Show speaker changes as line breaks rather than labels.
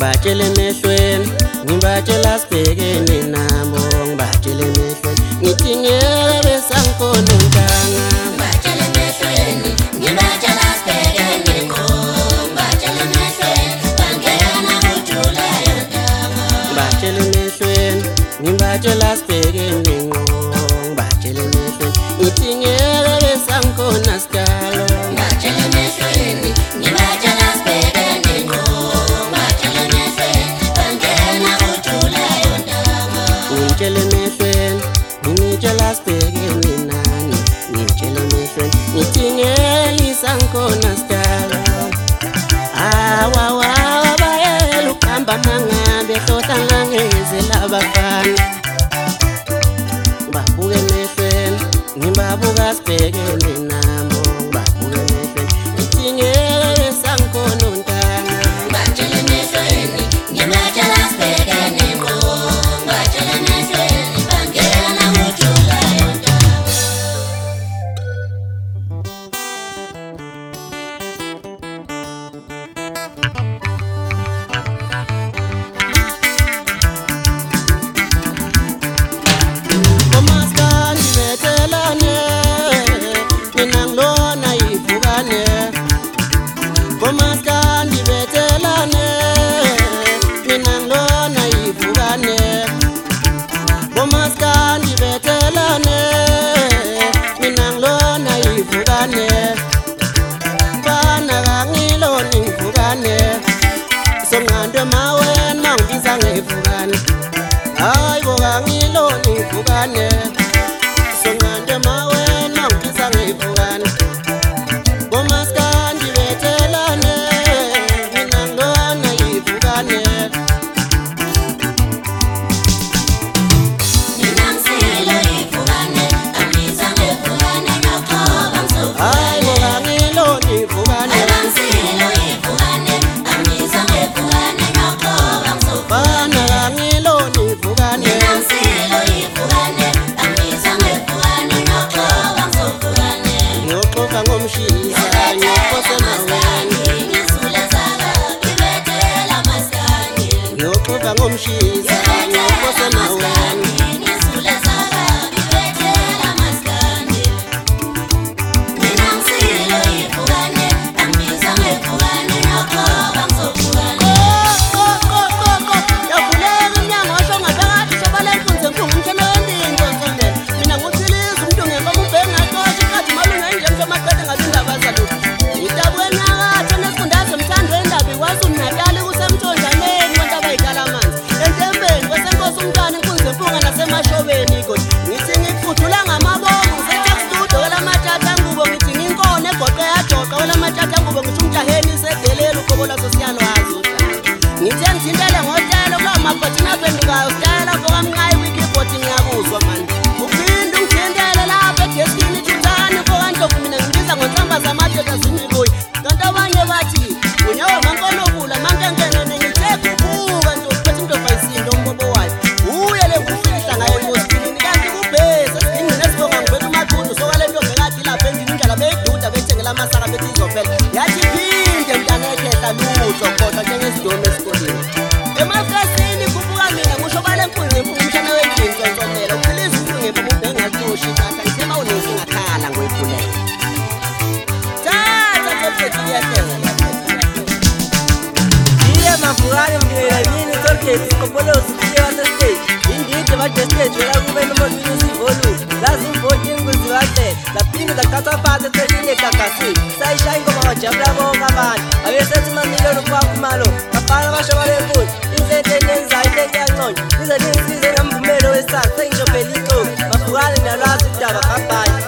ngibatshele emehlweni, ngibatshela sibhekene nabo, ngibatshele emehlweni, ngithi ngeke besangikhona untanga.
Ngibatshele emehlweni, ngibatshela sibhekene ngqo, ngibatshele emehlweni, bangena kujulayo ntanga.
Ngibatshele emehlweni, ngibatshela sibhekene ngqo, ngibatshele emehlweni, ngithi ngeke besangikhona sidalo.
Ngibatshele emehlweni, ngibatshela sibhekene ngqo, ngibatshele emehlweni, bangena kujulayo ntanga.
Ngitshele emehlweni, ngitshela sibhekene nani, ngitshele emehlweni, ngithi ngeke sangikhona sidalo. Bayela ukuhamba mangabe hlohla ngangezela abafana. Ngibabuka emehlweni, ngibabuka sibhekene nabo, ngibabuka emehlweni, ngithi ngeke sangikhona untanga.
Ngibatshele emehlweni, ngibatshela sibhekene ngqo, ngibatshele emehlweni, bangena kujulayo ntanga.
Bomaskandi bethelane, mina ngilona ivukane. Bomaskandi bethelane, mina ngilona ivukane. Bomaskandi bethelane, mina ngilona ivukane. Bana kangilona ivukane, sonqando maweni mangibiza ngevukane. Hayi bo kangilona ivukane, sonqando maweni mangibiza ngevukane. Bomaskandi bethelane, mina ngilona ivukane.
Mina ngisilo ivukane, angibiza ngevukane, ngiyoqoba ngizovukane.
Hayi bo kangilona ivukane,
Mina ngisilo ivukane, angibiza ngevukane, ngiyoqoba ngizovukane.
bana kangilona ivukane.
Mina ngisilo ivukane, angibiza ngevukane, ngiyoqoba ngizovukane.
Ngiyoxoxa ngomshisa, ngiyophose maweni.
Ngizula zaka, ngibethela maskandi.
Ngiyoxoxa ngomshisa, ngiyophose maweni.
Ngizula zaka, ngibethela maskandi. Mina ngisilo ivukane, angibiza ngevukane, ngiyoqoba ngizovukane.
Yavuleka iminyango washo ngaphakathi sobala impunzi empungu umtheme wendingo nsondela. Mina nguthiliza umuntu ngenkomo ubheke ngaxosha ikhathi malunga enje mfamaqede ngathi indaba zalutho. Idabukeni nyakatho nesifundazwe emthando wendaba iKwaZulu Natali kusemthonjaneni kwentaba yikalamanzi. Entembeni kwesenkosi umntwana inkunzi empunga nasemashobeni igodi. Ngithi ngikufudula ngamabomu ngiseTaxstudio welamatshata ngubo ngithi nginkone egoqe yajoqa welamatshata ngubo ngithi umjaheni sedelela uqobo lwasosiyalo wazi udala. Ngithe ngithintele ngotshela kulawo mabhothini aphendukayo sitayela vokamnqayi kwikibhodi ngiyakuzwa mani. Uphinde ungithintele lapha edeskini ithutane mfokandlovu mina ngibiza ngonsamba zamadoda zimibuyi. Kanti abanye bathi unyawo mankonobula mankenkenene ngithe kubuka nje uphethe indoda ayisindo umbobo wayo. Uye le ngufihla ngayo enkosini kanti kubhezi esidingini esibonga ngibetha umaqundu sokwale ntombi ekade ilapha endlini indlala beyiduda beyithengela amasaka bethi izophela. Yathi phinde mntana ekhehla lutho kodwa njengesidomo esikoleni. Emafrasini kubuka mina ngisho bale mpunzi empungu umshana wendlini nsonsonela. Uphiliza umpungu empungu ubheke ngaxoshi tata ngithema unenkinga khala ngoyiphulela. Tata tolkethi iyahlenga.
Iye mavukane mngela yini tolkethi kopolosi kuye wasestage. Indide bade stage wela kube nomotini sivolu. Lazi imvoti inguzi wahle. Laphinde laqathwa phansi eceleni egagasi. Sayishaya ingoma wajabula bonke abantu. Abesethi mamiliyoni ukwakho imalo. Bafana basho balekule. Inhlente enyenzayo inhlente iyanconywa. Ize ningisize nomvumelo wesakhe sengisho phela ixoki. Mavukane nalwazi udaba kabhali.